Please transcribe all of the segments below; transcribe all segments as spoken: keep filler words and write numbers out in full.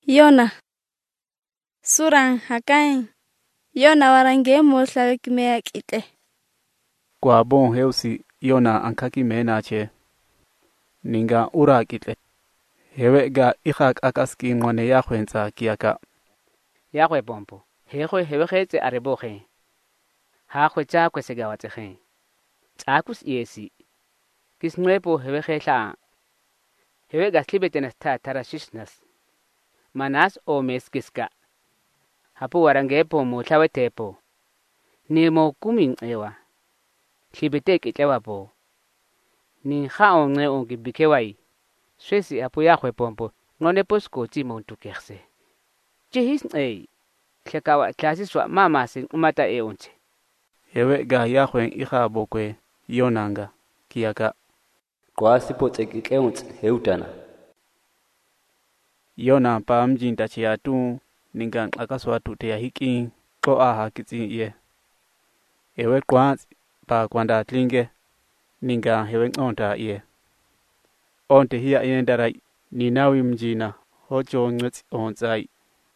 Yona Suran hakain Yona warange moslawe kimea kite. Kwa bon heusi Yona ankaki mena che. Ninga ura kite. Hewe ga ikhak akaski ngone yakhwenza kiaka. Yakhwe pompo. Hewe hewe khetse arebohe. Hakhwe cha kwesegawatse. Tsakus yesi. Kisnwepo hewe khehla. Hewe gaslibetenas ta tarashishnas. Manas o meskiska. Hapu warangepo mutlawe tepo. Ni mo kumin ewa. Libetek itlewa po. Ni hao nge ongi bikewai. Swesi hapu yakhwe pompo. Ngone posko ti montu kerse. Jihis ei. Klekawa klasiswa mama sin umata e onche. Hewe ga yakhwen ikha bokwe Yonanga kiaka. Kwa sipo tsekitleunts heutana. Yona pa mjinta chiatu ninga akaswa tute ya hiki ko aha kitsi ye. Hewe kwa pa kwanda tlinge ninga hewe onta ye. Onte hiya yendara ninawi mjina hocho ngwetsi onzai.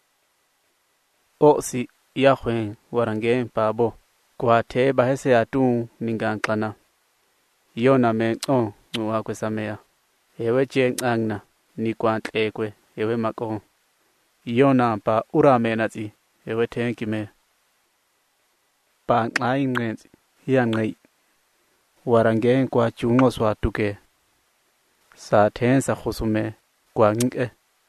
Osi yakhwen warange pabo kwa te bahese atu ninga nklana. Yona me on nuwa kwesamea. Hewe chen angna ni kwa ntlekwe hewe mako. Yona pa urame natsi hewe tenki me. Pa nklai ngenzi hiya ngai. Warange kwa chungo swa tuke. Sa tensa khusume kwa nge.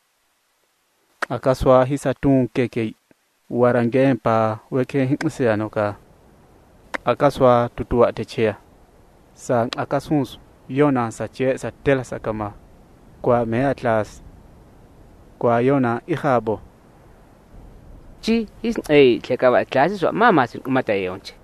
Akaswa hisa tun keke. Warange pa weke hinkse anoka. Akaswa tutua techea. Sa akasunsu Yona sa che sa tela sa kama. Kwa me atlas. Kwa Yona ikhabo. Chi his ei klekawa klasiswa mama sin umata e onche.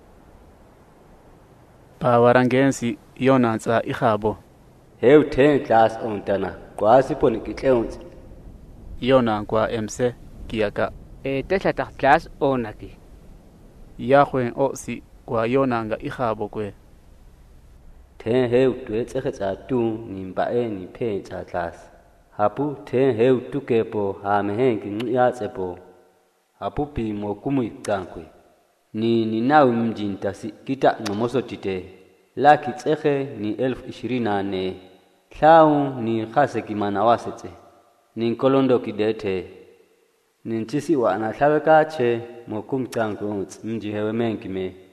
Pa warangensi Yona sa ikhabo. Heu ten class ontana. Kwa sipo nikitleuntsi. Yona kwa emse kiaka. E tesla tak class onaki. Yakhwen osi kwa Yona nga ikhabo kwe. Ten heu tuetsekhetsa tu nimba e ni pe tsa class. Hapu ten heu tukepo ha mehengi niyatsepo. Hapu pi mokumu ikankwe. Ni ninawi mjinta si kita ngomoso tite. Laki tsekhe ni elfu ishirina ne. Tlau ni khase kimana wasetse. Ni nkolondo kidete. Ni nchisi wa anathaweka che mokumu ikankwe mji hewe mengi me.